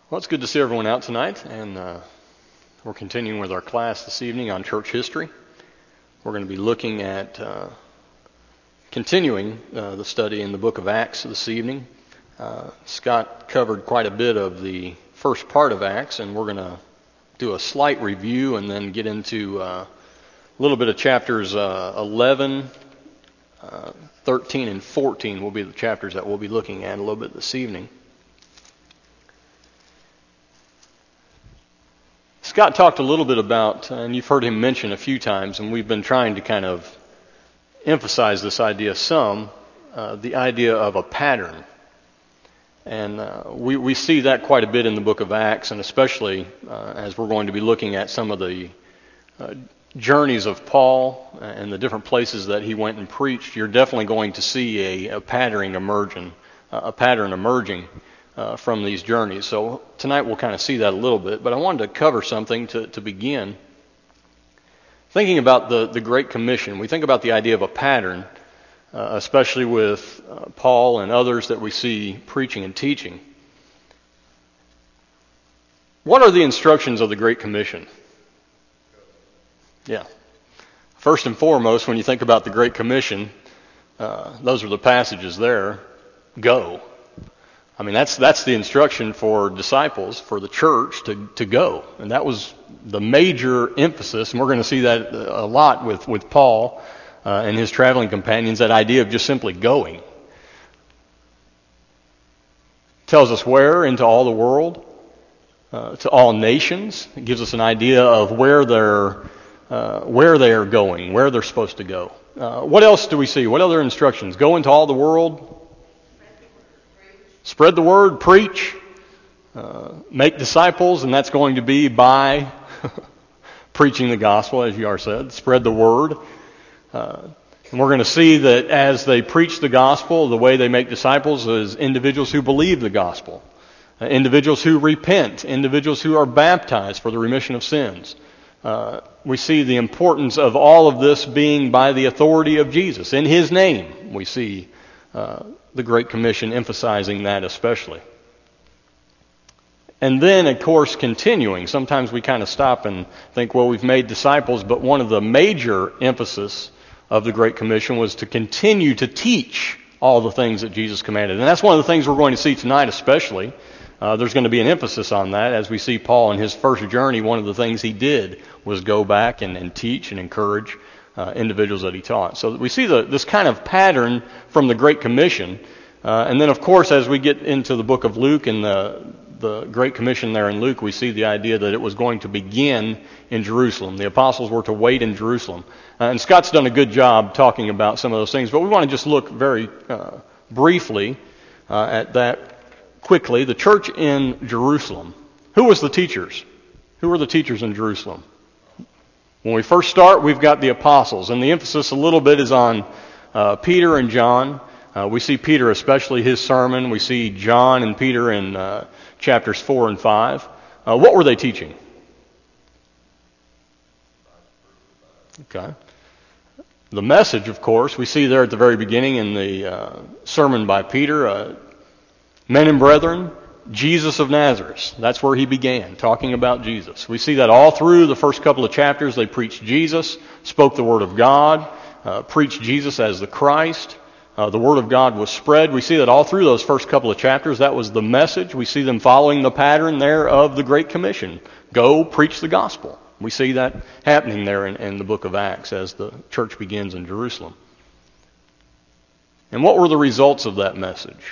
Well, it's good to see everyone out tonight, and we're continuing with our class this evening on church history. We're going to be looking at continuing the study in the book of Acts this evening. Scott covered quite a bit of the first part of Acts, and we're going to do a slight review and then get into a little bit of chapters 11, 13, and 14 will be the chapters that we'll be looking at a little bit this evening. Scott talked a little bit about, and you've heard him mention a few times, and we've been trying to kind of emphasize this idea some, the idea of a pattern. And we see that quite a bit in the book of Acts, and especially as we're going to be looking at some of the journeys of Paul and the different places that he went and preached. You're definitely going to see a pattern emerging from these journeys. So tonight we'll kind of see that a little bit, but I wanted to cover something to begin. Thinking about the Great Commission, we think about the idea of a pattern, especially with Paul and others that we see preaching and teaching. What are the instructions of the Great Commission? Yeah. First and foremost, when you think about the Great Commission, those are the passages there. Go. I mean, that's the instruction for disciples, for the church to go. And that was the major emphasis, and we're going to see that a lot with Paul and his traveling companions, that idea of just simply going. Tells us where? Into all the world, to all nations. It gives us an idea of where they are going, where they're supposed to go. What else do we see? What other instructions? Go into all the world. Spread the word, preach, make disciples, and that's going to be by preaching the gospel, as Yar said. Spread the word. And we're going to see that as they preach the gospel, the way they make disciples is individuals who believe the gospel, individuals who repent, individuals who are baptized for the remission of sins. We see the importance of all of this being by the authority of Jesus. In His name, we see the Great Commission emphasizing that especially. And then, of course, continuing. Sometimes we kind of stop and think, well, we've made disciples, but one of the major emphasis of the Great Commission was to continue to teach all the things that Jesus commanded. And that's one of the things we're going to see tonight especially. There's going to be an emphasis on that. As we see Paul in his first journey, one of the things he did was go back and teach and encourage individuals that he taught. So we see this kind of pattern from the Great Commission. And then, of course, as we get into the book of Luke and the Great Commission there in Luke, we see the idea that it was going to begin in Jerusalem. The apostles were to wait in Jerusalem. And Scott's done a good job talking about some of those things, but we want to just look very briefly at that quickly. The church in Jerusalem. Who was the teachers? Who were the teachers in Jerusalem? When we first start, we've got the apostles, and the emphasis a little bit is on Peter and John. We see Peter, especially his sermon. We see John and Peter in chapters 4 and 5. What were they teaching? Okay. The message, of course, we see there at the very beginning in the sermon by Peter, men and brethren, Jesus of Nazareth. That's where he began, talking about Jesus. We see that all through the first couple of chapters. They preached Jesus, spoke the Word of God, preached Jesus as the Christ. The Word of God was spread. We see that all through those first couple of chapters. That was the message. We see them following the pattern there of the Great Commission. Go preach the gospel. We see that happening there in the book of Acts as the church begins in Jerusalem. And what were the results of that message?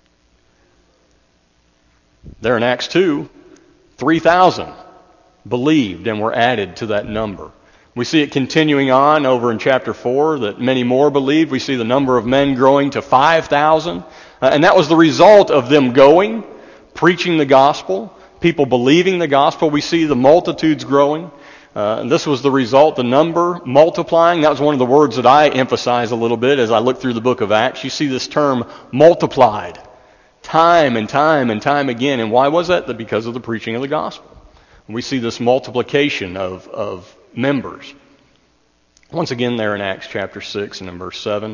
There in Acts 2, 3,000 believed and were added to that number. We see it continuing on over in chapter 4 that many more believed. We see the number of men growing to 5,000. And that was the result of them going, preaching the gospel, people believing the gospel. We see the multitudes growing. And this was the result, the number multiplying. That was one of the words that I emphasize a little bit as I look through the book of Acts. You see this term multiplied time and time and time again. And why was that? Because of the preaching of the gospel. We see this multiplication of members. Once again there in Acts chapter 6 and in verse 7,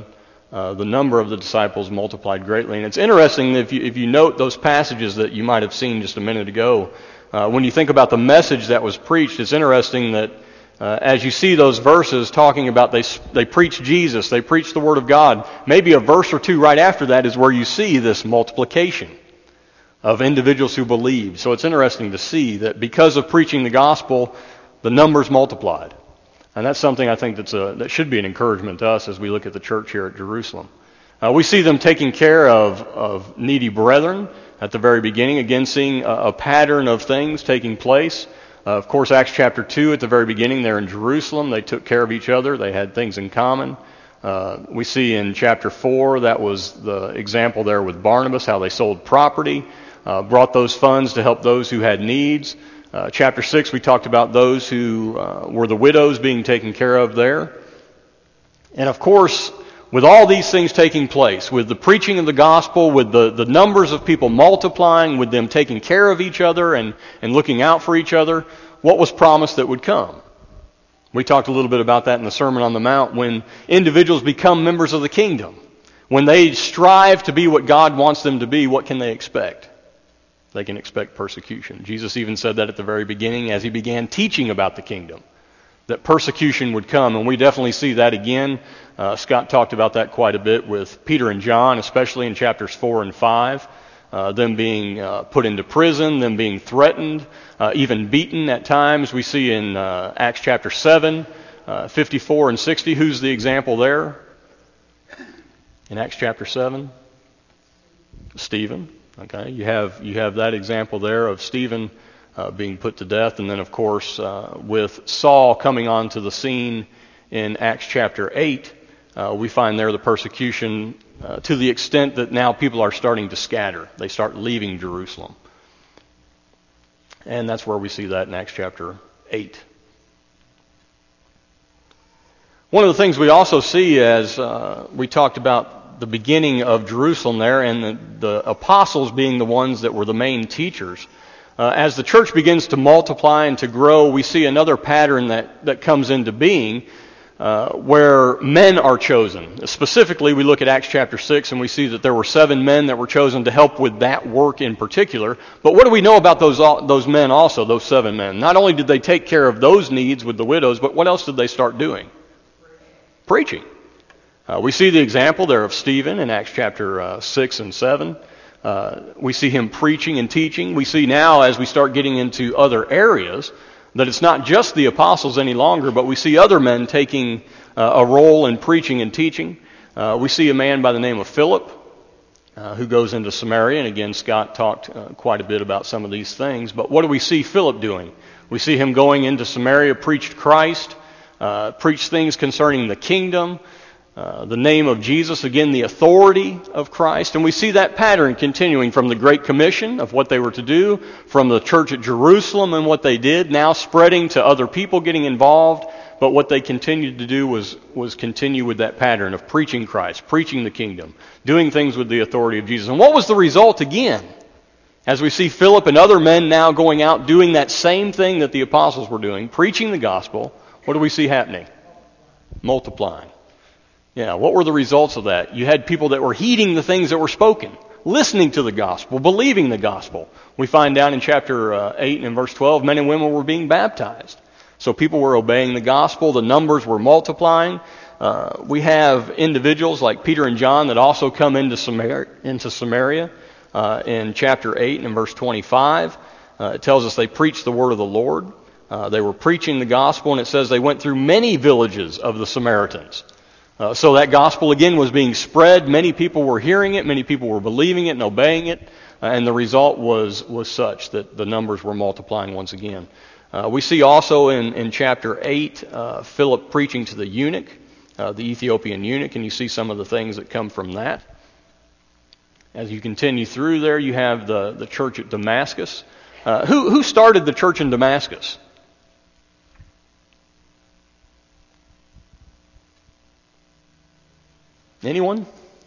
the number of the disciples multiplied greatly. And it's interesting that if you note those passages that you might have seen just a minute ago, when you think about the message that was preached, it's interesting that as you see those verses talking about they preach Jesus, they preach the Word of God, maybe a verse or two right after that is where you see this multiplication of individuals who believe. So it's interesting to see that because of preaching the gospel, the numbers multiplied. And that's something I think that should be an encouragement to us as we look at the church here at Jerusalem. We see them taking care of needy brethren at the very beginning, again seeing a pattern of things taking place. Of course, Acts chapter 2, at the very beginning, they're in Jerusalem. They took care of each other. They had things in common. We see in chapter 4, that was the example there with Barnabas, how they sold property, brought those funds to help those who had needs. Chapter 6, we talked about those who were the widows being taken care of there. And of course, with all these things taking place, with the preaching of the gospel, with the numbers of people multiplying, with them taking care of each other and looking out for each other, what was promised that would come? We talked a little bit about that in the Sermon on the Mount. When individuals become members of the kingdom, when they strive to be what God wants them to be, what can they expect? They can expect persecution. Jesus even said that at the very beginning as he began teaching about the kingdom, that persecution would come, and we definitely see that again. Scott talked about that quite a bit with Peter and John, especially in chapters 4 and 5, them being put into prison, them being threatened, even beaten at times. We see in Acts chapter 7, 54 and 60, who's the example there? In Acts chapter 7? Stephen. Okay, you have that example there of Stephen being put to death, and then of course with Saul coming onto the scene in Acts chapter 8, we find there the persecution to the extent that now people are starting to scatter. They start leaving Jerusalem, and that's where we see that in Acts chapter 8. One of the things we also see as we talked about the beginning of Jerusalem there, and the apostles being the ones that were the main teachers. As the church begins to multiply and to grow, we see another pattern that comes into being where men are chosen. Specifically, we look at Acts chapter 6 and we see that there were 7 men that were chosen to help with that work in particular. But what do we know about those men also, those 7 men? Not only did they take care of those needs with the widows, but what else did they start doing? Preaching. We see the example there of Stephen in Acts chapter 6 and 7. We see him preaching and teaching. We see now, as we start getting into other areas, that it's not just the apostles any longer, but we see other men taking a role in preaching and teaching. We see a man by the name of Philip who goes into Samaria. And again, Scott talked quite a bit about some of these things. But what do we see Philip doing? We see him going into Samaria, preached Christ, preached things concerning the kingdom, the name of Jesus, again, the authority of Christ. And we see that pattern continuing from the Great Commission of what they were to do, from the church at Jerusalem and what they did, now spreading to other people getting involved. But what they continued to do was continue with that pattern of preaching Christ, preaching the kingdom, doing things with the authority of Jesus. And what was the result again? As we see Philip and other men now going out doing that same thing that the apostles were doing, preaching the gospel, what do we see happening? Multiplying. Yeah, what were the results of that? You had people that were heeding the things that were spoken, listening to the gospel, believing the gospel. We find down in chapter 8 and in verse 12, men and women were being baptized. So people were obeying the gospel. The numbers were multiplying. We have individuals like Peter and John that also come into Samaria in chapter 8 and in verse 25. It tells us they preached the word of the Lord. They were preaching the gospel, and it says they went through many villages of the Samaritans. So that gospel again was being spread. Many people were hearing it. Many people were believing it and obeying it. And the result was such that the numbers were multiplying once again. We see also in chapter 8, Philip preaching to the eunuch, the Ethiopian eunuch, and you see some of the things that come from that. As you continue through there, you have the church at Damascus. Who started the church in Damascus? Anyone?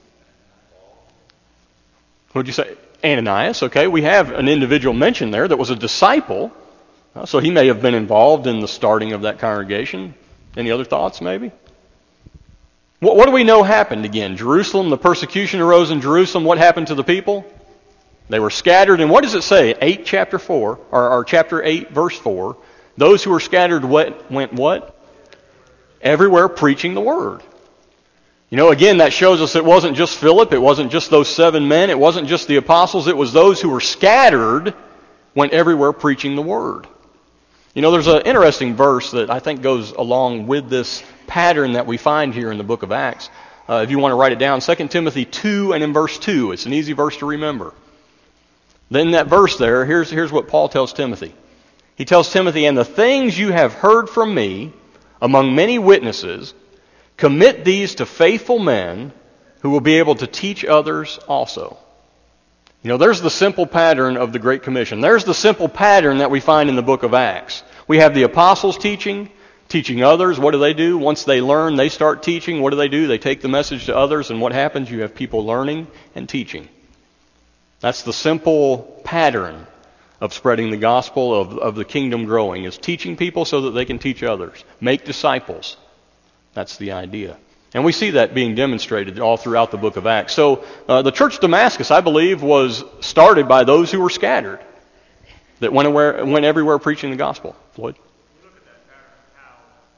What'd you say? Ananias. Okay, we have an individual mentioned there that was a disciple. So he may have been involved in the starting of that congregation. Any other thoughts, maybe? What do we know happened again? Jerusalem, the persecution arose in Jerusalem. What happened to the people? They were scattered. And what does it say? Chapter 4, or chapter 8, verse 4. Those who were scattered went what? Everywhere preaching the word. You know, again, that shows us it wasn't just Philip. It wasn't just those 7 men. It wasn't just the apostles. It was those who were scattered went everywhere preaching the word. You know, there's an interesting verse that I think goes along with this pattern that we find here in the book of Acts. If you want to write it down, 2 Timothy 2 and in verse 2. It's an easy verse to remember. Then that verse there, here's what Paul tells Timothy. He tells Timothy, "And the things you have heard from me among many witnesses, commit these to faithful men who will be able to teach others also." You know, there's the simple pattern of the Great Commission. There's the simple pattern that we find in the book of Acts. We have the apostles teaching others. What do? Once they learn, they start teaching. What do? They take the message to others, and what happens? You have people learning and teaching. That's the simple pattern of spreading the gospel, of the kingdom growing, is teaching people so that they can teach others. Make disciples. That's the idea. And we see that being demonstrated all throughout the book of Acts. So the church of Damascus, I believe, was started by those who were scattered, that went everywhere preaching the gospel. Floyd? You look at that pattern, how,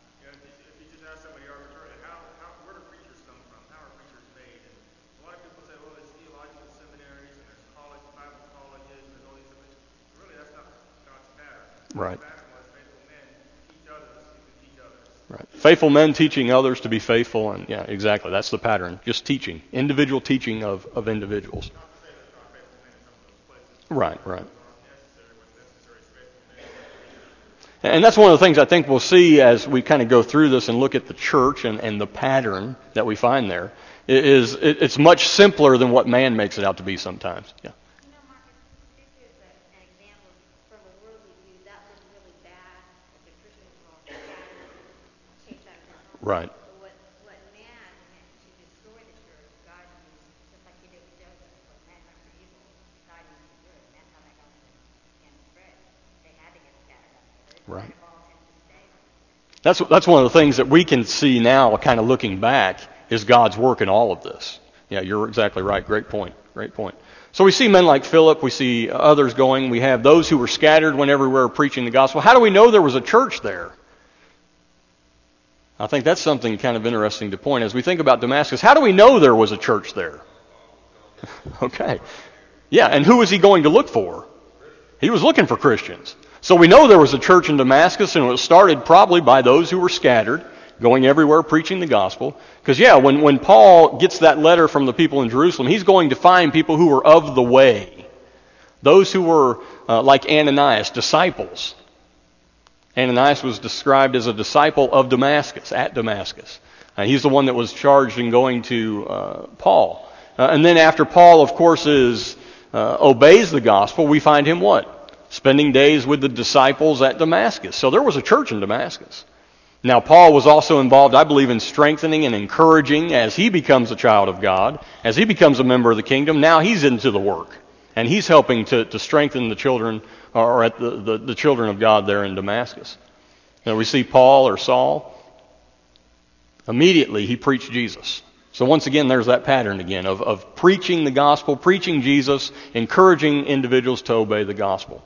if you just ask somebody arbitrarily, where do preachers come from? How are preachers made? And a lot of people say, well, there's theological seminaries, and there's Bible colleges, and there's all these things. Really, that's not God's pattern. Right. The pattern was faithful men teach others who can teach others. Right. Faithful men teaching others to be faithful, and yeah, exactly. That's the pattern. Just teaching. Individual teaching of individuals. Not to say there's not faithful men in some of those places. Right, right. What's necessary is faithful men. And that's one of the things I think we'll see as we kind of go through this and look at the church and the pattern that we find there. It's much simpler than what man makes it out to be sometimes. Yeah. You know, Marcus, this is an example from a worldly view. That was really bad. If the Christians were all scattered, chased out of their homes. Right. But what man meant to destroy the church, God used, just like he did with Joseph. What man meant for evil, God used for good. And that's how that gospel began to spread. They had to get scattered out there. They Right. didn't all tend to stay. That's one of the things that we can see now, kind of looking back, is God's work in all of this. Yeah, you're exactly right. Great point. Great point. So we see men like Philip. We see others going. We have those who were scattered went everywhere preaching the gospel. How do we know there was a church there? I think that's something kind of interesting to point. As we think about Damascus, how do we know there was a church there? Okay. Yeah, and who was he going to look for? He was looking for Christians. So we know there was a church in Damascus, and it was started probably by those who were scattered, going everywhere preaching the gospel. Because, yeah, when Paul gets that letter from the people in Jerusalem, he's going to find people who were of the way. Those who were, like Ananias, disciples. Ananias was described as a disciple of Damascus, at Damascus. He's the one that was charged in going to Paul. And then after Paul, of course, obeys the gospel, we find him what? Spending days with the disciples at Damascus. So there was a church in Damascus. Now, Paul was also involved, I believe, in strengthening and encouraging as he becomes a child of God, as he becomes a member of the kingdom. Now he's into the work, and he's helping to strengthen the children, or at the children of God there in Damascus. Now we see Paul or Saul. Immediately he preached Jesus. So once again, there's that pattern again of preaching the gospel, preaching Jesus, encouraging individuals to obey the gospel.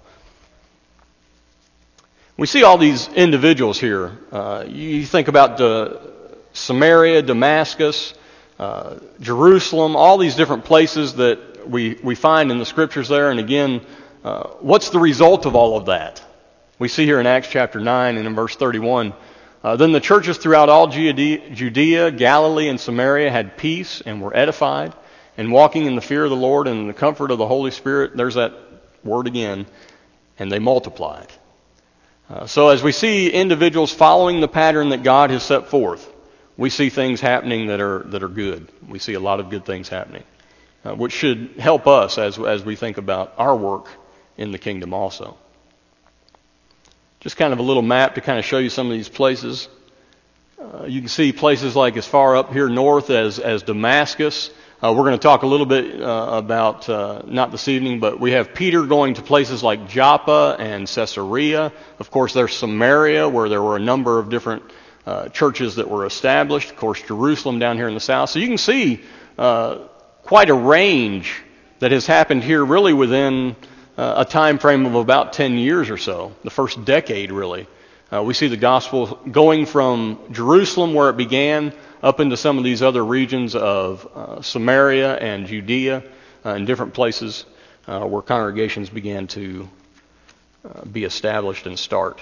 We see all these individuals here. You think about Samaria, Damascus, Jerusalem, all these different places that we find in the scriptures there. And again, what's the result of all of that? We see here in Acts chapter 9 and in verse 31, then the churches throughout all Judea, Galilee, and Samaria had peace and were edified, and walking in the fear of the Lord and in the comfort of the Holy Spirit. There's that word again. And they multiplied. So as we see individuals following the pattern that God has set forth, we see things happening that are good. We see a lot of good things happening, which should help us as we think about our work in the kingdom also. Just kind of a little map to kind of show you some of these places. You can see places like as far up here north as Damascus. We're going to talk a little bit about, not this evening, but we have Peter going to places like Joppa and Caesarea. Of course, there's Samaria, where there were a number of different churches that were established. Of course, Jerusalem down here in the south. So you can see quite a range that has happened here really within a time frame of about 10 years or so, the first decade really. We see the gospel going from Jerusalem where it began up into some of these other regions of Samaria and Judea and different places where congregations began to be established and start.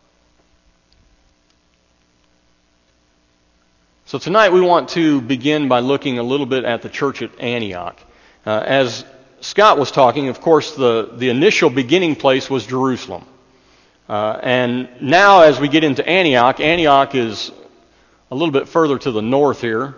So tonight we want to begin by looking a little bit at the church at Antioch. As Scott was talking, of course, the initial beginning place was Jerusalem. And now as we get into Antioch, Antioch is a little bit further to the north here.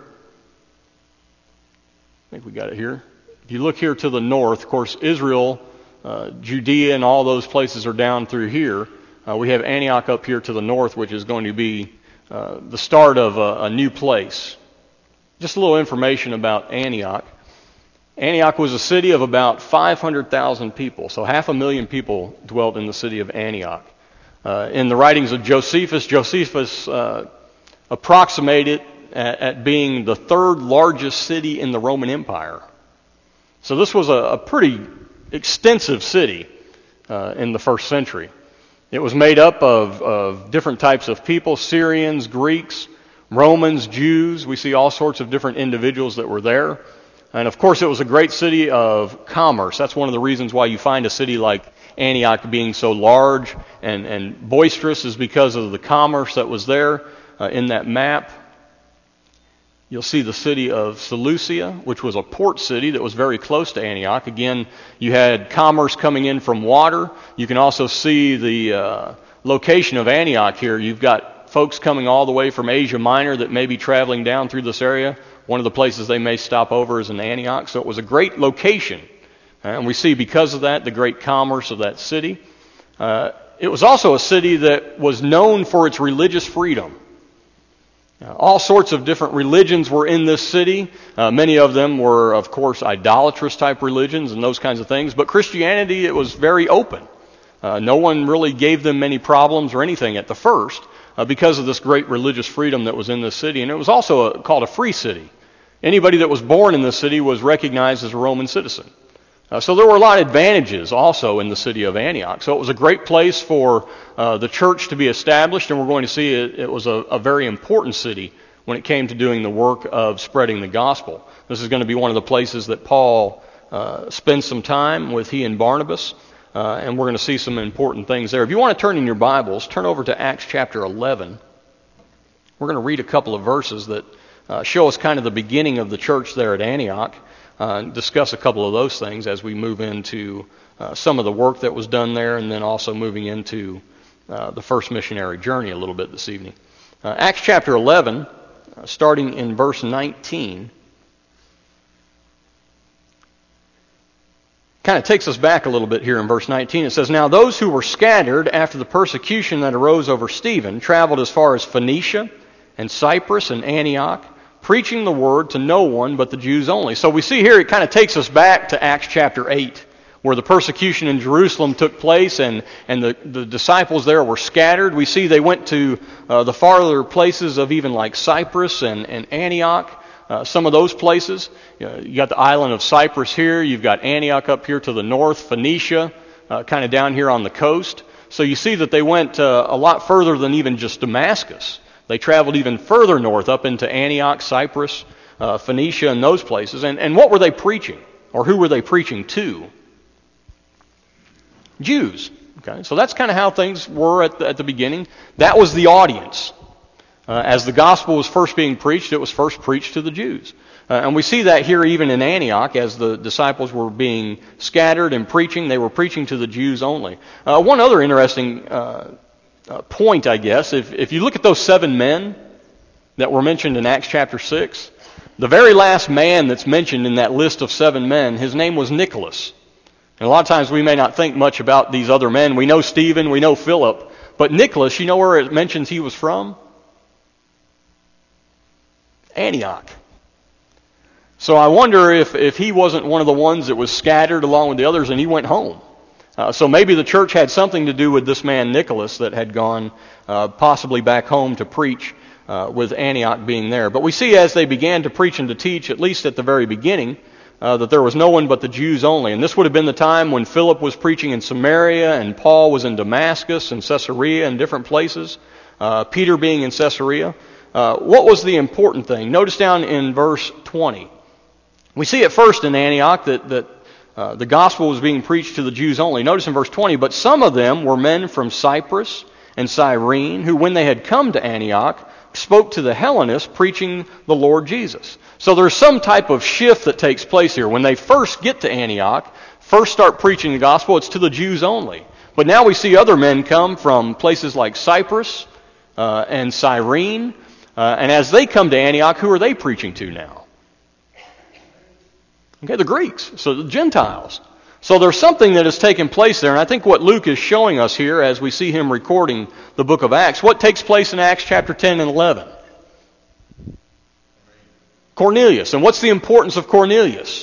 I think we got it here. If you look here to the north, of course, Israel, Judea, and all those places are down through here. We have Antioch up here to the north, which is going to be the start of a new place. Just a little information about Antioch. Antioch was a city of about 500,000 people, so 500,000 people dwelt in the city of Antioch. In the writings of Josephus approximated at being the third largest city in the Roman Empire. So this was a pretty extensive city in the first century. It was made up of different types of people: Syrians, Greeks, Romans, Jews. We see all sorts of different individuals that were there. And of course it was a great city of commerce. That's one of the reasons why you find a city like Antioch being so large and boisterous, is because of the commerce that was there in that map. You'll see the city of Seleucia, which was a port city that was very close to Antioch. Again, you had commerce coming in from water. You can also see the location of Antioch here. You've got folks coming all the way from Asia Minor that may be traveling down through this area. One of the places they may stop over is in Antioch. So it was a great location. And we see because of that the great commerce of that city. It was also a city that was known for its religious freedom. All sorts of different religions were in this city. Many of them were, of course, idolatrous type religions and those kinds of things. But Christianity, it was very open. No one really gave them many problems or anything at the first because of this great religious freedom that was in this city. And it was also called a free city. Anybody that was born in this city was recognized as a Roman citizen. So there were a lot of advantages also in the city of Antioch. So it was a great place for the church to be established, and we're going to see it was a very important city when it came to doing the work of spreading the gospel. This is going to be one of the places that Paul spends some time with, he and Barnabas, and we're going to see some important things there. If you want to turn in your Bibles, turn over to Acts chapter 11. We're going to read a couple of verses that show us kind of the beginning of the church there at Antioch. Discuss a couple of those things as we move into some of the work that was done there, and then also moving into the first missionary journey a little bit this evening. Acts chapter 11, starting in verse 19, kind of takes us back a little bit here in verse 19. It says, "Now those who were scattered after the persecution that arose over Stephen traveled as far as Phoenicia and Cyprus and Antioch, preaching the word to no one but the Jews only." So we see here it kind of takes us back to Acts chapter 8, where the persecution in Jerusalem took place and the disciples there were scattered. We see they went to the farther places of even like Cyprus and Antioch, some of those places. You got the island of Cyprus here. You've got Antioch up here to the north, Phoenicia kind of down here on the coast. So you see that they went a lot further than even just Damascus. They traveled even further north up into Antioch, Cyprus, Phoenicia, and those places. And what were they preaching? Or who were they preaching to? Jews. Okay, so that's kind of how things were at the beginning. That was the audience. As the gospel was first being preached, it was first preached to the Jews. And we see that here even in Antioch, as the disciples were being scattered and preaching, they were preaching to the Jews only. One other interesting point, I guess, if you look at those 7 men that were mentioned in Acts chapter 6, the very last man that's mentioned in that list of 7 men, his name was Nicholas. And a lot of times we may not think much about these other men. We know Stephen, we know Philip, but Nicholas, you know where it mentions he was from? Antioch. So I wonder if he wasn't one of the ones that was scattered along with the others and he went home. So maybe the church had something to do with this man Nicholas that had gone possibly back home to preach with Antioch being there. But we see as they began to preach and to teach, at least at the very beginning, that there was no one but the Jews only. And this would have been the time when Philip was preaching in Samaria and Paul was in Damascus and Caesarea and different places, Peter being in Caesarea. What was the important thing? Notice down in verse 20. We see at first in Antioch that the gospel was being preached to the Jews only. Notice in verse 20, but some of them were men from Cyprus and Cyrene, who when they had come to Antioch, spoke to the Hellenists, preaching the Lord Jesus. So there's some type of shift that takes place here. When they first get to Antioch, first start preaching the gospel, it's to the Jews only. But now we see other men come from places like Cyprus and Cyrene. And as they come to Antioch, who are they preaching to now? Okay, the Greeks, so the Gentiles. So there's something that has taken place there, and I think what Luke is showing us here as we see him recording the book of Acts, what takes place in Acts chapter 10 and 11? Cornelius. And what's the importance of Cornelius?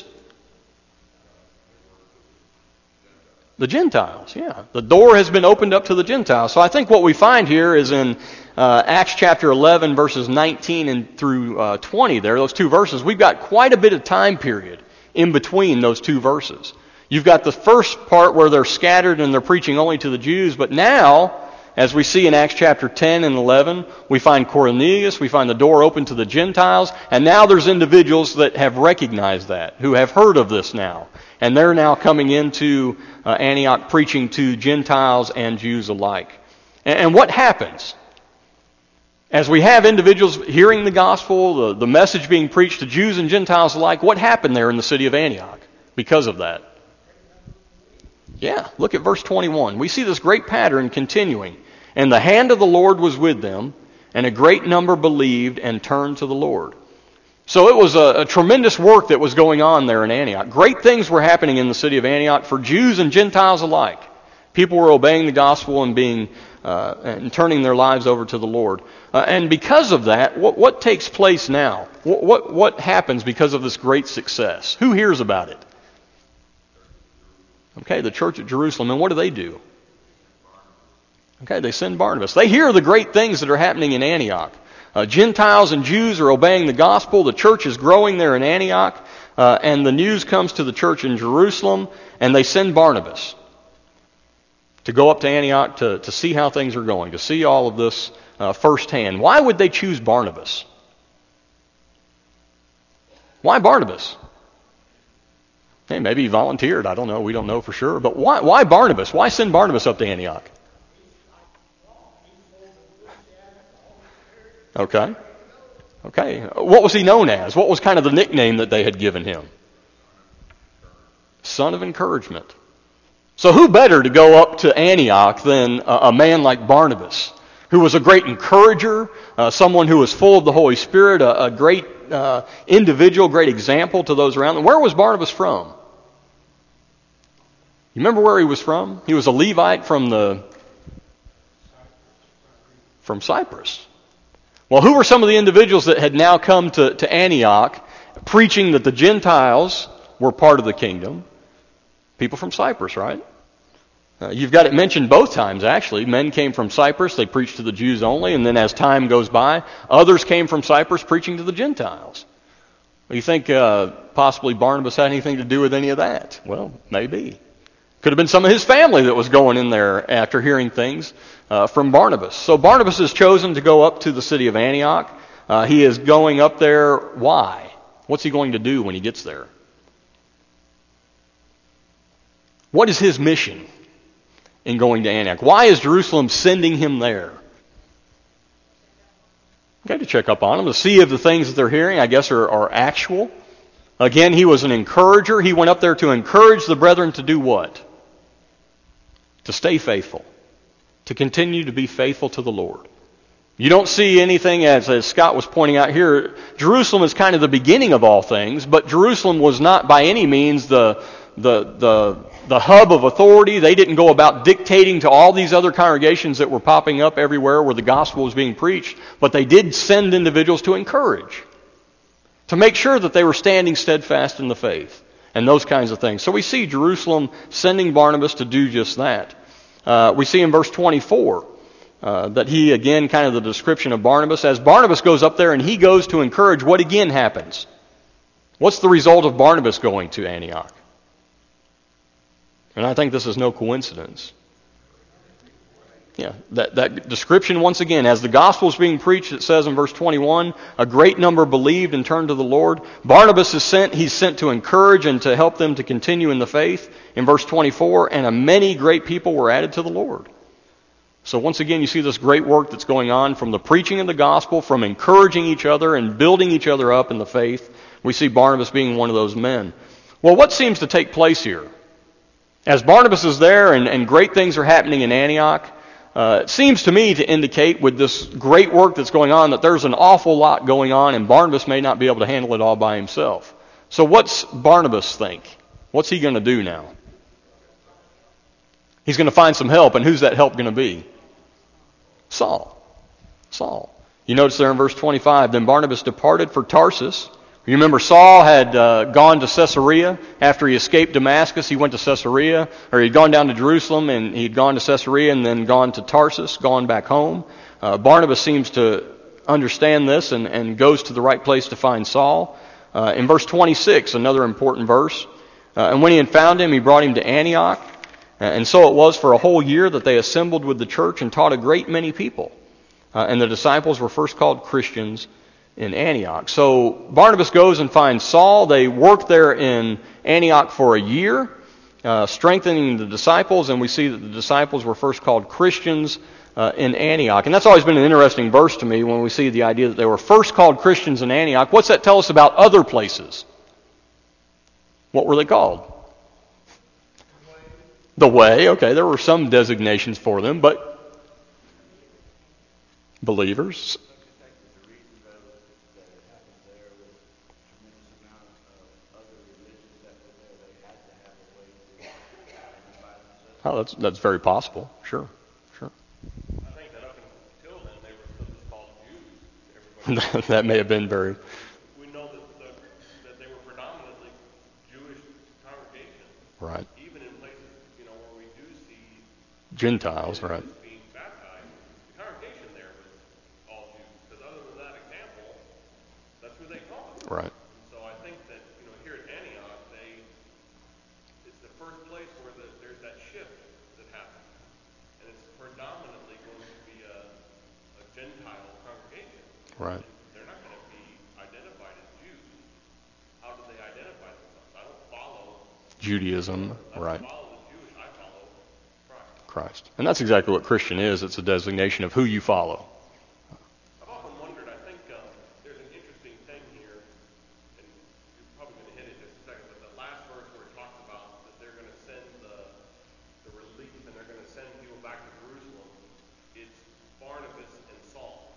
The Gentiles, yeah. The door has been opened up to the Gentiles. So I think what we find here is in Acts chapter 11, verses 19 and through 20 there, those two verses, we've got quite a bit of time period in between those two verses. You've got the first part where they're scattered and they're preaching only to the Jews, but now, as we see in Acts chapter 10 and 11, we find Cornelius, we find the door open to the Gentiles, and now there's individuals that have recognized that, who have heard of this now. And they're now coming into Antioch preaching to Gentiles and Jews alike. And what happens? As we have individuals hearing the gospel, the message being preached to Jews and Gentiles alike, what happened there in the city of Antioch because of that? Yeah, look at verse 21. We see this great pattern continuing. And the hand of the Lord was with them, and a great number believed and turned to the Lord. So it was a tremendous work that was going on there in Antioch. Great things were happening in the city of Antioch for Jews and Gentiles alike. People were obeying the gospel and and turning their lives over to the Lord. And because of that, what takes place now? What happens because of this great success? Who hears about it? Okay, the church at Jerusalem. And what do? Okay, they send Barnabas. They hear the great things that are happening in Antioch. Gentiles and Jews are obeying the gospel. The church is growing there in Antioch. And the news comes to the church in Jerusalem. And they send Barnabas to go up to Antioch to see how things are going, to see all of this firsthand. Why would they choose Barnabas? Why Barnabas? Hey, maybe he volunteered. I don't know. We don't know for sure. But why Barnabas? Why send Barnabas up to Antioch? Okay. What was he known as? What was kind of the nickname that they had given him? Son of Encouragement. So who better to go up to Antioch than a man like Barnabas, who was a great encourager, someone who was full of the Holy Spirit, a great individual, great example to those around them. Where was Barnabas from? You remember where he was from? He was a Levite from Cyprus. Well, who were some of the individuals that had now come to Antioch preaching that the Gentiles were part of the kingdom? People from Cyprus, right? You've got it mentioned both times, actually. Men came from Cyprus, they preached to the Jews only, and then as time goes by, others came from Cyprus preaching to the Gentiles. You think possibly Barnabas had anything to do with any of that? Well, maybe. Could have been some of his family that was going in there after hearing things from Barnabas. So Barnabas is chosen to go up to the city of Antioch. He is going up there. Why? What's he going to do when he gets there? What is his mission in going to Antioch? Why is Jerusalem sending him there? Okay, to check up on them, to see if the things that they're hearing, I guess, are actual. Again, he was an encourager. He went up there to encourage the brethren to do what? To stay faithful. To continue to be faithful to the Lord. You don't see anything, as Scott was pointing out here, Jerusalem is kind of the beginning of all things, but Jerusalem was not by any means the hub of authority. They didn't go about dictating to all these other congregations that were popping up everywhere where the gospel was being preached, but they did send individuals to encourage, to make sure that they were standing steadfast in the faith, and those kinds of things. So we see Jerusalem sending Barnabas to do just that. We see in verse 24 that he, again, kind of the description of Barnabas, as Barnabas goes up there and he goes to encourage, what again happens? What's the result of Barnabas going to Antioch? And I think this is no coincidence. Yeah, that description, once again, as the gospel is being preached, it says in verse 21, a great number believed and turned to the Lord. Barnabas is sent. He's sent to encourage and to help them to continue in the faith. In verse 24, and a many great people were added to the Lord. So once again, you see this great work that's going on from the preaching of the gospel, from encouraging each other and building each other up in the faith. We see Barnabas being one of those men. Well, what seems to take place here? As Barnabas is there and great things are happening in Antioch, it seems to me to indicate with this great work that's going on that there's an awful lot going on and Barnabas may not be able to handle it all by himself. So what's Barnabas think? What's he going to do now? He's going to find some help, and who's that help going to be? Saul. You notice there in verse 25, then Barnabas departed for Tarsus. You remember Saul had gone to Caesarea after he escaped Damascus. He went to Caesarea, or he'd gone down to Jerusalem, and he'd gone to Caesarea and then gone to Tarsus, gone back home. Barnabas seems to understand this and goes to the right place to find Saul. In verse 26, another important verse, and when he had found him, he brought him to Antioch. And so it was for a whole year that they assembled with the church and taught a great many people. And the disciples were first called Christians in Antioch. So Barnabas goes and finds Saul. They work there in Antioch for a year, strengthening the disciples, and we see that the disciples were first called Christians in Antioch. And that's always been an interesting verse to me when we see the idea that they were first called Christians in Antioch. What's that tell us about other places? What were they called? The Way. Okay, there were some designations for them, but believers. Oh, that's very possible. Sure. I think that up until then they were still just called Jews. Everybody That may have been very. we know that they were predominantly Jewish congregation. Right. Even in places, where we do see Gentiles, right. being baptized, the congregation there was all Jews. Because other than that example, that's who they called. Right. So I think that, here at Antioch, it's the first place where there's that shift that happens. And it's predominantly going to be a Gentile congregation. Right. And they're not going to be identified as Jews. How do they identify themselves? I don't follow Judaism, right. follow the Jewish, I follow Christ. Christ. And that's exactly what Christian is. It's a designation of who you follow. I've often wondered, I think there's an interesting thing here, and you're probably going to hit it in just a second, but the last verse where it talks about that they're going to send the relief and they're going to send people back to Jerusalem, it's Barnabas and Saul,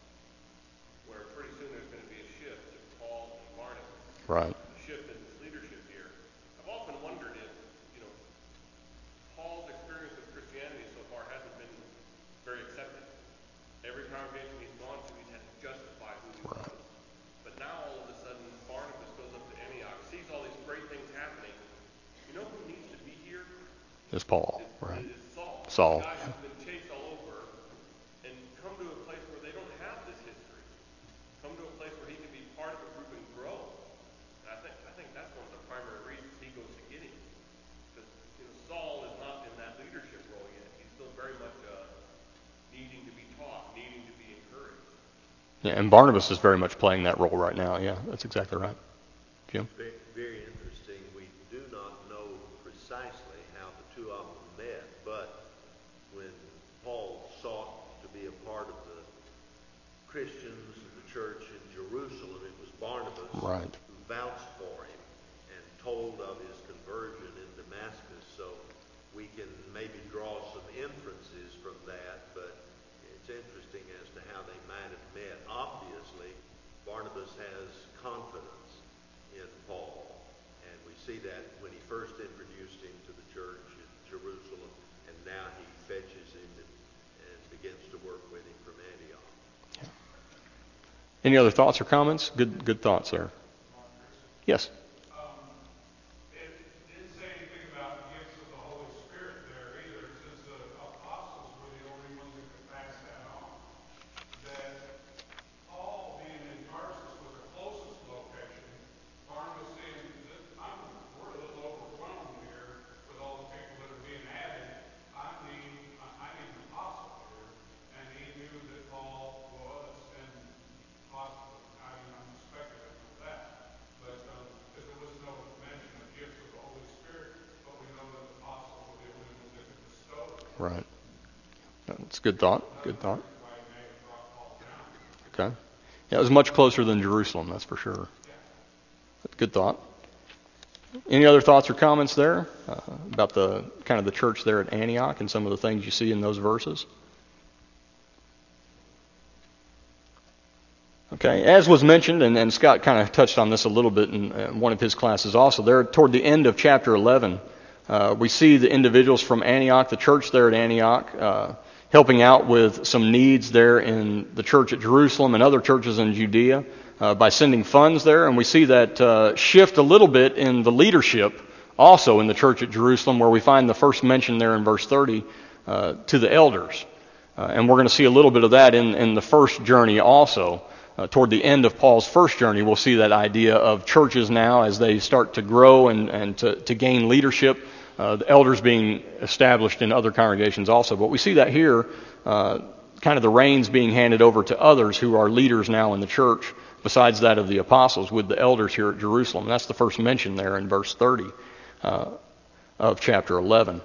where pretty soon there's going to be a shift to Paul and Barnabas. Right. A shift in this leadership here. I've often wondered if, Paul's experience of Christianity so far hasn't been very accepted. Every congregation he's gone to, he's had to justify who he was. But now all of a sudden, Barnabas goes up to Antioch, sees all these great things happening. You know who needs to be here? Is Paul, right. Is Saul. Saul. The guy who's been chased all over and come to a place where they don't have this history. Come to a place where he can be part of a group and grow. And I think that's one of the primary reasons he goes to get him. Because Saul is not in that leadership role yet. He's still very much needing to be taught, needing to be encouraged. Yeah, and Barnabas is very much playing that role right now. Yeah, that's exactly right. Jim? Very, very interesting. We do not know precisely how the two of them met, but when Paul sought to be a part of the Christians of the church in Jerusalem, it was Barnabas Right. who vouched for him and told of his conversion in Damascus. So we can maybe draw some inferences from that, but it's interesting as to how they might have met. Obviously, Barnabas has confidence in Paul, and we see that when he first introduced him to the church in Jerusalem, and now he fetches him and begins to work with him from Antioch. Any other thoughts or comments? Good thoughts there. Yes. It didn't say anything about gifts of the Holy Spirit there either. It says the apostles were the only ones who could pass Right. That's a good thought. Good thought. Okay. Yeah, it was much closer than Jerusalem, that's for sure. Good thought. Any other thoughts or comments there about the kind of the church there at Antioch and some of the things you see in those verses? Okay, as was mentioned, and Scott kind of touched on this a little bit in one of his classes also, there toward the end of chapter 11, we see the individuals from Antioch, the church there at Antioch, helping out with some needs there in the church at Jerusalem and other churches in Judea by sending funds there. And we see that shift a little bit in the leadership also in the church at Jerusalem, where we find the first mention there in verse 30 to the elders. And we're going to see a little bit of that in the first journey also. Toward the end of Paul's first journey, we'll see that idea of churches now as they start to grow and to gain leadership, the elders being established in other congregations also. But we see that here, kind of the reins being handed over to others who are leaders now in the church, besides that of the apostles, with the elders here at Jerusalem. And that's the first mention there in verse 30 of chapter 11.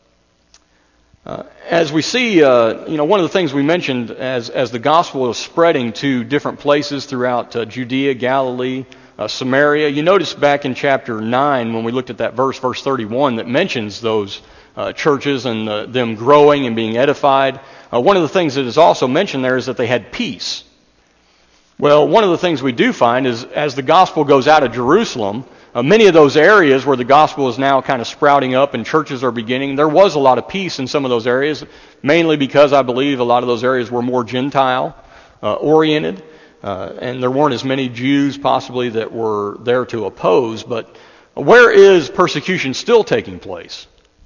As we see, one of the things we mentioned as the gospel is spreading to different places throughout Judea, Galilee, Samaria, you notice back in chapter 9 when we looked at that verse 31, that mentions those churches and them growing and being edified. One of the things that is also mentioned there is that they had peace. Well, one of the things we do find is as the gospel goes out of Jerusalem, many of those areas where the gospel is now kind of sprouting up and churches are beginning, there was a lot of peace in some of those areas, mainly because I believe a lot of those areas were more Gentile oriented, and there weren't as many Jews possibly that were there to oppose. But where is persecution still taking place?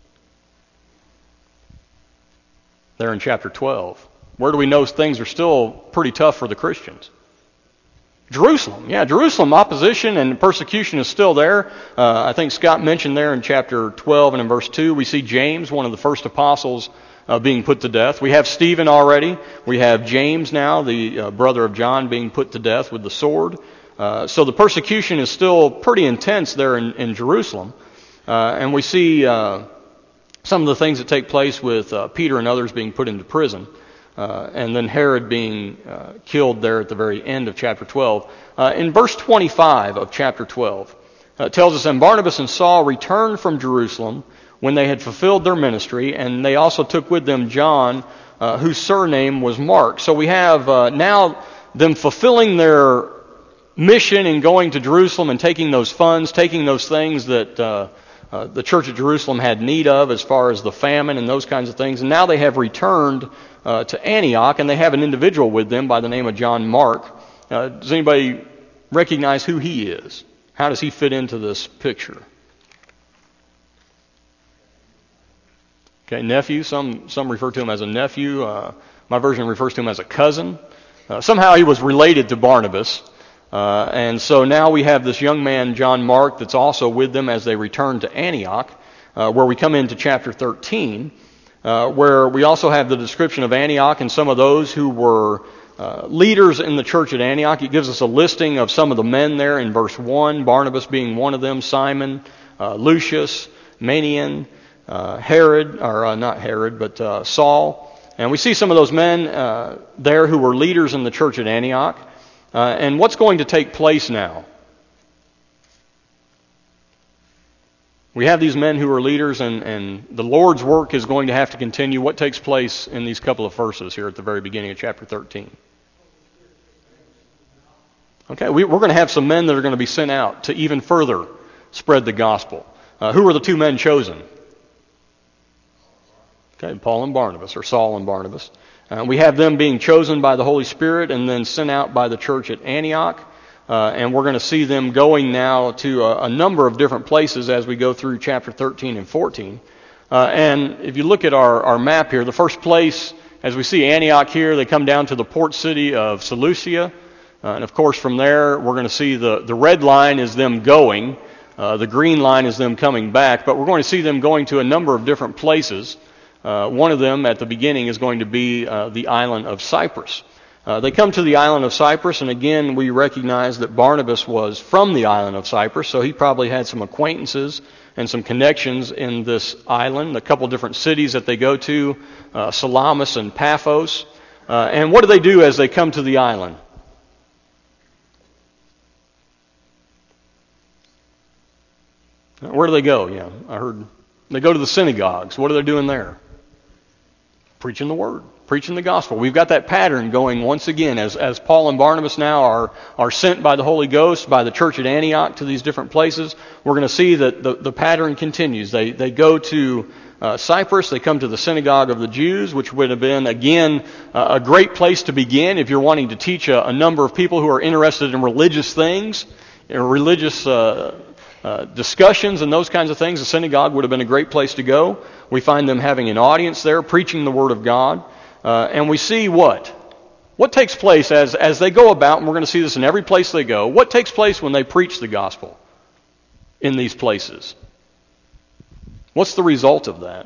There in chapter 12. Where do we know things are still pretty tough for the Christians? Jerusalem. Yeah, Jerusalem, opposition and persecution is still there. I think Scott mentioned there in chapter 12 and in verse 2, we see James, one of the first apostles, being put to death. We have Stephen already. We have James now, the brother of John, being put to death with the sword. So the persecution is still pretty intense there in Jerusalem. And we see some of the things that take place with Peter and others being put into prison. And then Herod being killed there at the very end of chapter 12. In verse 25 of chapter 12, it tells us, "And Barnabas and Saul returned from Jerusalem when they had fulfilled their ministry, and they also took with them John, whose surname was Mark." So we have now them fulfilling their mission and going to Jerusalem and taking those funds, taking those things that the church at Jerusalem had need of as far as the famine and those kinds of things. And now they have returned to Antioch, and they have an individual with them by the name of John Mark. Does anybody recognize who he is? How does he fit into this picture? Okay, nephew. Some refer to him as a nephew. My version refers to him as a cousin. Somehow he was related to Barnabas. And so now we have this young man, John Mark, that's also with them as they return to Antioch, where we come into chapter 13, where we also have the description of Antioch and some of those who were leaders in the church at Antioch. It gives us a listing of some of the men there in verse 1, Barnabas being one of them, Simon, Lucius, Manaen, Herod, or not Herod, but Saul. And we see some of those men there who were leaders in the church at Antioch. And what's going to take place now? We have these men who are leaders, and the Lord's work is going to have to continue. What takes place in these couple of verses here at the very beginning of chapter 13? Okay, we're going to have some men that are going to be sent out to even further spread the gospel. Who were the two men chosen? Okay, Paul and Barnabas, or Saul and Barnabas. We have them being chosen by the Holy Spirit and then sent out by the church at Antioch. And we're going to see them going now to a number of different places as we go through chapter 13 and 14. And if you look at our map here, the first place, as we see Antioch here, they come down to the port city of Seleucia. And of course from there, we're going to see the red line is them going. The green line is them coming back. But we're going to see them going to a number of different places. One of them at the beginning is going to be the island of Cyprus. They come to the island of Cyprus, and again, we recognize that Barnabas was from the island of Cyprus, so he probably had some acquaintances and some connections in this island, a couple different cities that they go to, Salamis and Paphos. And what do they do as they come to the island? Where do they go? Yeah, I heard they go to the synagogues. What are they doing there? Preaching the word, preaching the gospel. We've got that pattern going once again as Paul and Barnabas now are sent by the Holy Ghost, by the church at Antioch to these different places. We're going to see that the pattern continues. They go to Cyprus. They come to the synagogue of the Jews, which would have been, again, a great place to begin if you're wanting to teach a number of people who are interested in religious things, religious discussions and those kinds of things. The synagogue would have been a great place to go. We find them having an audience there, preaching the Word of God. And we see what? What takes place as they go about, and we're going to see this in every place they go, what takes place when they preach the gospel in these places? What's the result of that?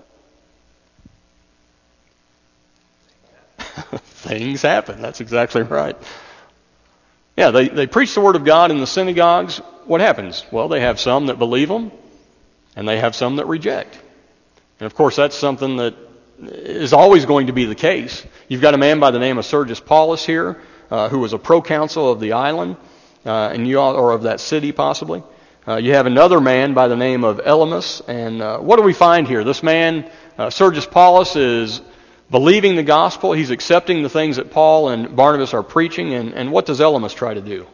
Things happen. That's exactly right. Yeah, they preach the Word of God in the synagogues. What happens? Well, they have some that believe them, and they have some that reject. And of course, that's something that is always going to be the case. You've got a man by the name of Sergius Paulus here, who was a proconsul of the island, or of that city possibly. You have another man by the name of Elymas, and what do we find here? This man, Sergius Paulus, is believing the gospel. He's accepting the things that Paul and Barnabas are preaching, and what does Elymas try to do?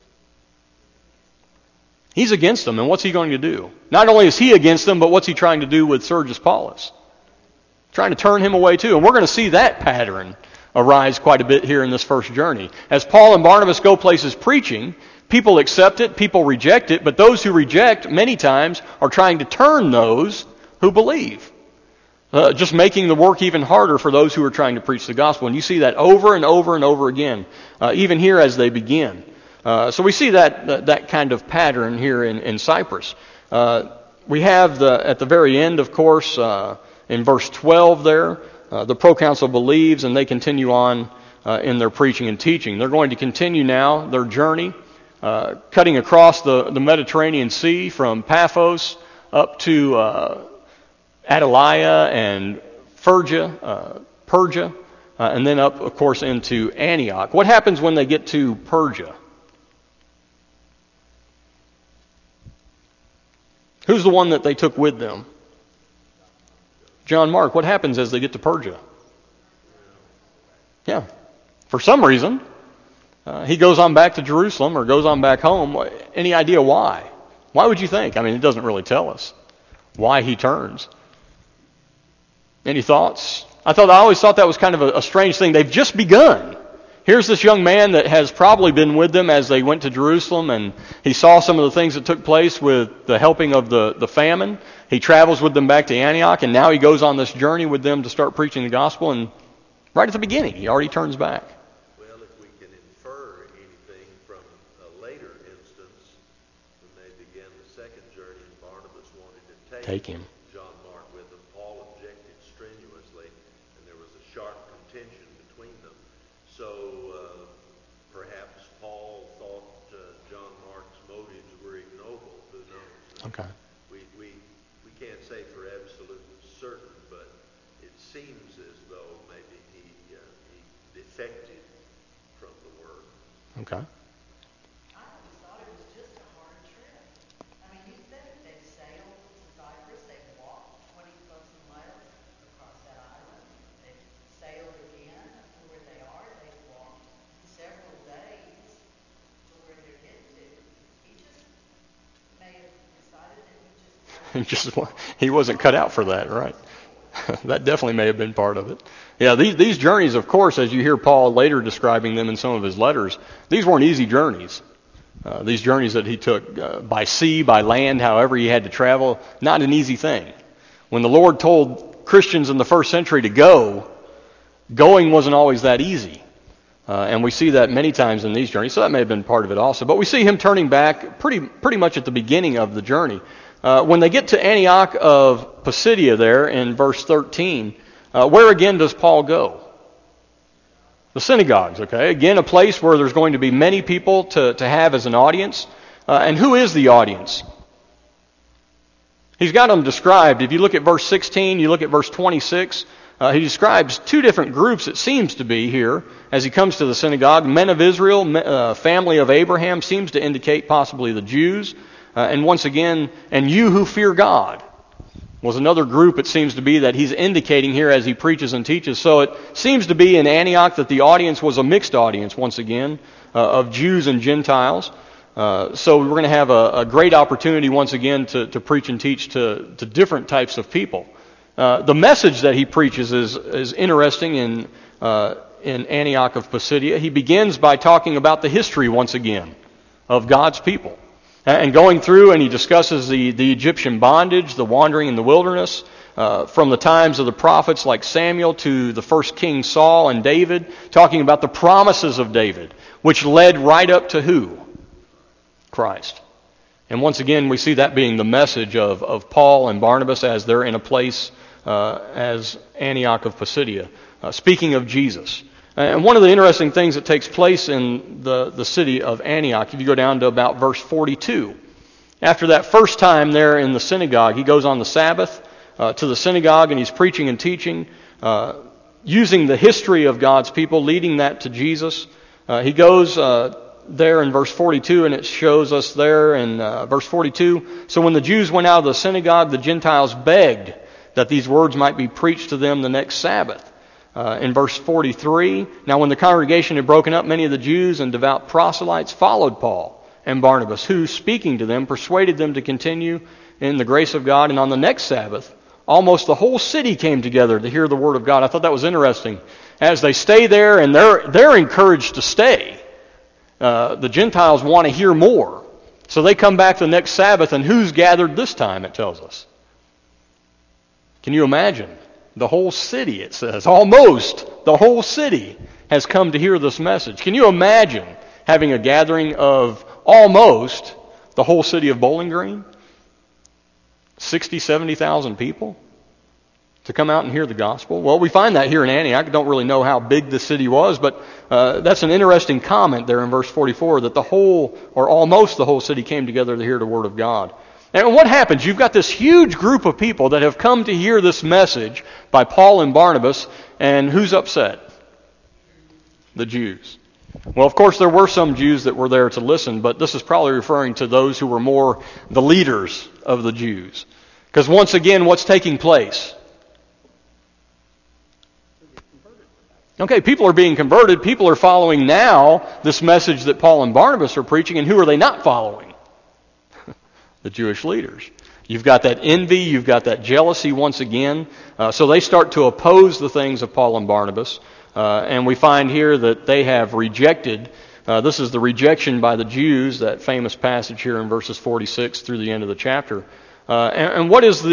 He's against them, and what's he going to do? Not only is he against them, but what's he trying to do with Sergius Paulus? Trying to turn him away too. And we're going to see that pattern arise quite a bit here in this first journey. As Paul and Barnabas go places preaching, people accept it, people reject it, but those who reject many times are trying to turn those who believe. Just making the work even harder for those who are trying to preach the gospel. And you see that over and over and over again, even here as they begin. So we see that kind of pattern here in Cyprus. We have at the very end, of course, in verse 12 there, the proconsul believes, and they continue on in their preaching and teaching. They're going to continue now their journey, cutting across the Mediterranean Sea from Paphos up to Attalia and Perga, and then up, of course, into Antioch. What happens when they get to Perga? Who's the one that they took with them? John Mark. What happens as they get to Perga? Yeah. For some reason, he goes on back to Jerusalem or goes on back home. Any idea why? Why would you think? I mean, it doesn't really tell us why he turns. Any thoughts? I always thought that was kind of a strange thing. They've just begun. Here's this young man that has probably been with them as they went to Jerusalem, and he saw some of the things that took place with the helping of the famine. He travels with them back to Antioch, and now he goes on this journey with them to start preaching the gospel, and right at the beginning, he already turns back. Well, if we can infer anything from a later instance, when they began the second journey, and Barnabas wanted to take him. John Mark with them, Paul objected strenuously, and there was a sharp contention between them. So perhaps Paul thought John Mark's motives were ignoble. Who knows? Okay. We can't say for absolute certain, but it seems as though maybe he defected from the word. Okay. I always thought it was just a hard trip. I mean, you said it. They've sailed to Cyprus. They've walked 20-plus miles across that island. They've sailed again to where they are. They've walked several days to where they're getting to. He just may have decided that He wasn't cut out for that, right? That definitely may have been part of it. Yeah, these journeys, of course, as you hear Paul later describing them in some of his letters, these weren't easy journeys. These journeys that he took by sea, by land, however he had to travel, not an easy thing. When the Lord told Christians in the first century to go, going wasn't always that easy. And we see that many times in these journeys, so that may have been part of it also. But we see him turning back pretty much at the beginning of the journey. When they get to Antioch of Pisidia there in verse 13, where again does Paul go? The synagogues, okay? Again, a place where there's going to be many people to have as an audience. And who is the audience? He's got them described. If you look at verse 16, you look at verse 26, he describes two different groups, it seems to be here, as he comes to the synagogue. Men of Israel, family of Abraham, seems to indicate possibly the Jews. And once again, and you who fear God was another group, it seems to be, that he's indicating here as he preaches and teaches. So it seems to be in Antioch that the audience was a mixed audience, once again, of Jews and Gentiles. So we're going to have a great opportunity, once again, to preach and teach to different types of people. The message that he preaches is interesting in Antioch of Pisidia. He begins by talking about the history, once again, of God's people. And going through, and he discusses the Egyptian bondage, the wandering in the wilderness, from the times of the prophets like Samuel to the first king Saul and David, talking about the promises of David, which led right up to who? Christ. And once again, we see that being the message of Paul and Barnabas as they're in a place as Antioch of Pisidia, speaking of Jesus. And one of the interesting things that takes place in the city of Antioch, if you go down to about verse 42, after that first time there in the synagogue, he goes on the Sabbath to the synagogue and he's preaching and teaching, using the history of God's people, leading that to Jesus. He goes there in verse 42, and it shows us there in verse 42, so when the Jews went out of the synagogue, the Gentiles begged that these words might be preached to them the next Sabbath. In verse 43, now when the congregation had broken up, many of the Jews and devout proselytes followed Paul and Barnabas, who, speaking to them, persuaded them to continue in the grace of God. And on the next Sabbath, almost the whole city came together to hear the word of God. I thought that was interesting. As they stay there, and they're encouraged to stay, the Gentiles want to hear more. So they come back the next Sabbath, and who's gathered this time, it tells us. Can you imagine? The whole city, it says. Almost the whole city has come to hear this message. Can you imagine having a gathering of almost the whole city of Bowling Green? 60,000, 70,000 people to come out and hear the gospel? Well, we find that here in Antioch. I don't really know how big the city was, but that's an interesting comment there in verse 44, that the whole, or almost the whole city came together to hear the word of God. And what happens? You've got this huge group of people that have come to hear this message by Paul and Barnabas, and who's upset? The Jews. Well, of course, there were some Jews that were there to listen, but this is probably referring to those who were more the leaders of the Jews. Because once again, what's taking place? Okay, people are being converted. People are following now this message that Paul and Barnabas are preaching, and who are they not following? The Jewish leaders. You've got that envy, you've got that jealousy once again. So they start to oppose the things of Paul and Barnabas. And we find here that they have rejected, this is the rejection by the Jews, that famous passage here in verses 46 through the end of the chapter. And what is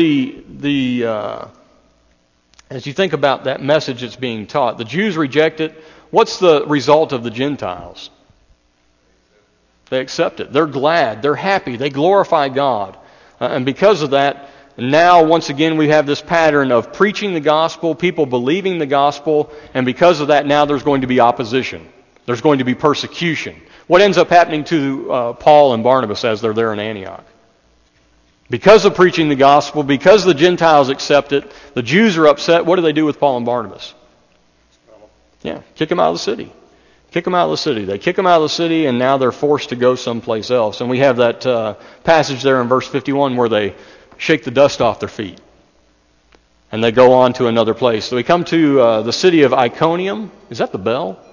as you think about that message that's being taught, the Jews reject it. What's the result of the Gentiles? They accept it. They're glad. They're happy. They glorify God. And because of that, now once again we have this pattern of preaching the gospel, people believing the gospel, and because of that now there's going to be opposition. There's going to be persecution. What ends up happening to Paul and Barnabas as they're there in Antioch? Because of preaching the gospel, because the Gentiles accept it, the Jews are upset. What do they do with Paul and Barnabas? Yeah, kick them out of the city. Kick them out of the city. They kick them out of the city, and now they're forced to go someplace else. And we have that passage there in verse 51 where they shake the dust off their feet. And they go on to another place. So we come to the city of Iconium. Is that the bell?